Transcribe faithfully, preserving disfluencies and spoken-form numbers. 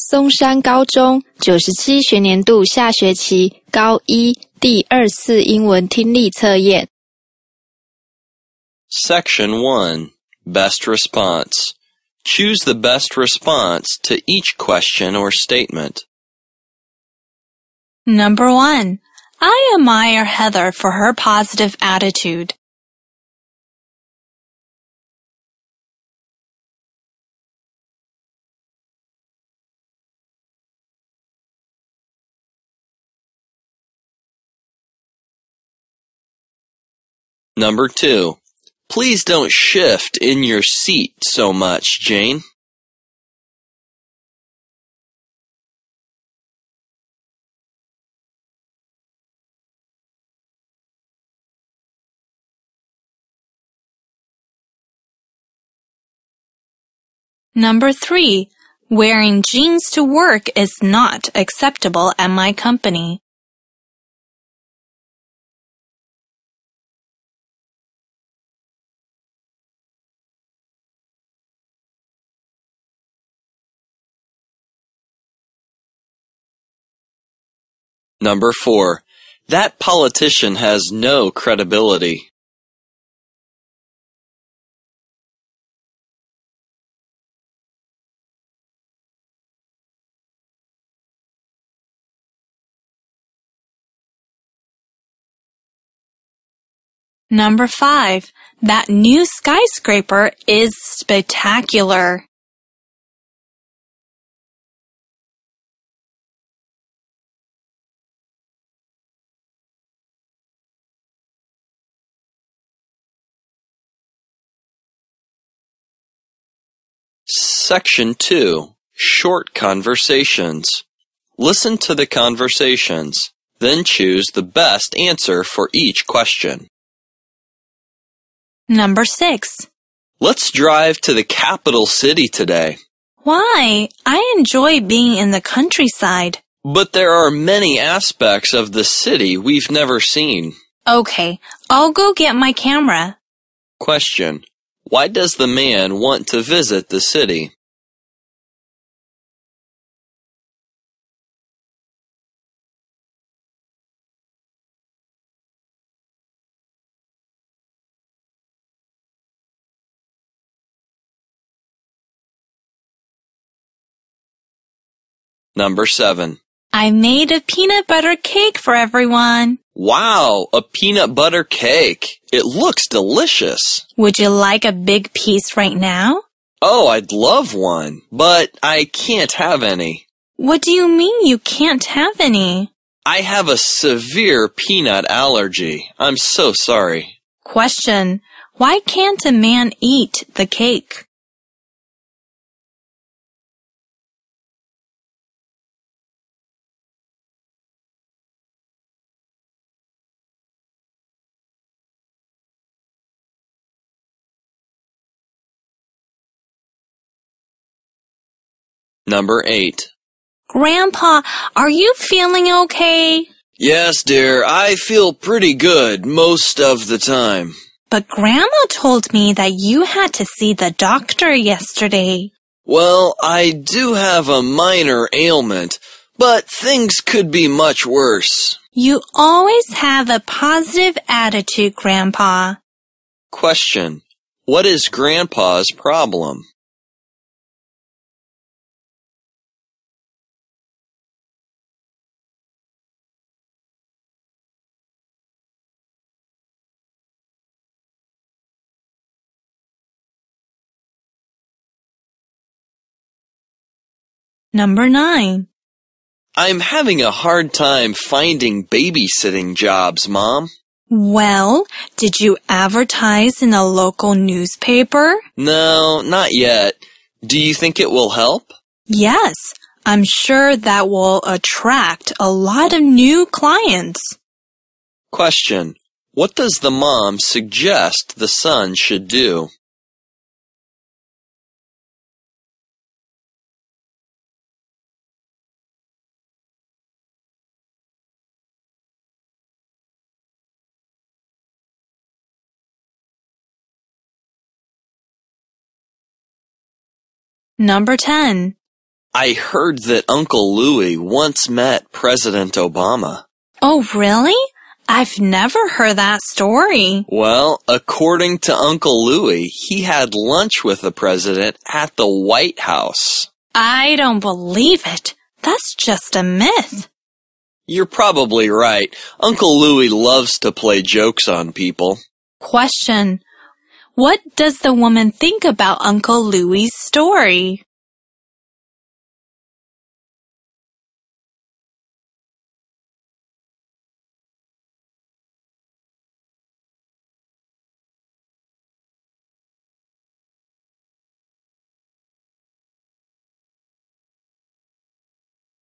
松山高中九十七学年度下学期高一第二次英文听力测验。 Section one. Best response. Choose the best response to each question or statement. Number one. I admire Heather for her positive attitude. Number two. Please don't shift in your seat so much, Jane. Number three. Wearing jeans to work is not acceptable at my company. Number four. That politician has no credibility. Number five. That new skyscraper is spectacular. Section two. Short conversations. Listen to the conversations, then choose the best answer for each question. Number six. Let's drive to the capital city today. Why? I enjoy being in the countryside. But there are many aspects of the city we've never seen. Okay, I'll go get my camera. Question. Why does the man want to visit the city? Number seven. I made a peanut butter cake for everyone. Wow, a peanut butter cake. It looks delicious. Would you like a big piece right now? Oh, I'd love one, but I can't have any. What do you mean you can't have any? I have a severe peanut allergy. I'm so sorry. Question. Why can't a man eat the cake? Number eight. Grandpa, are you feeling okay? Yes, dear, I feel pretty good most of the time. But Grandma told me that you had to see the doctor yesterday. Well, I do have a minor ailment, but things could be much worse. You always have a positive attitude, Grandpa. Question. What is Grandpa's problem? Number nine. I'm having a hard time finding babysitting jobs, Mom. Well, did you advertise in a local newspaper? No, not yet. Do you think it will help? Yes, I'm sure that will attract a lot of new clients. Question. What does the mom suggest the son should do? Number ten. I heard that Uncle Louie once met President Obama. Oh, really? I've never heard that story. Well, according to Uncle Louie, he had lunch with the president at the White House. I don't believe it. That's just a myth. You're probably right. Uncle Louie loves to play jokes on people. Question. What does the woman think about Uncle Louie's story?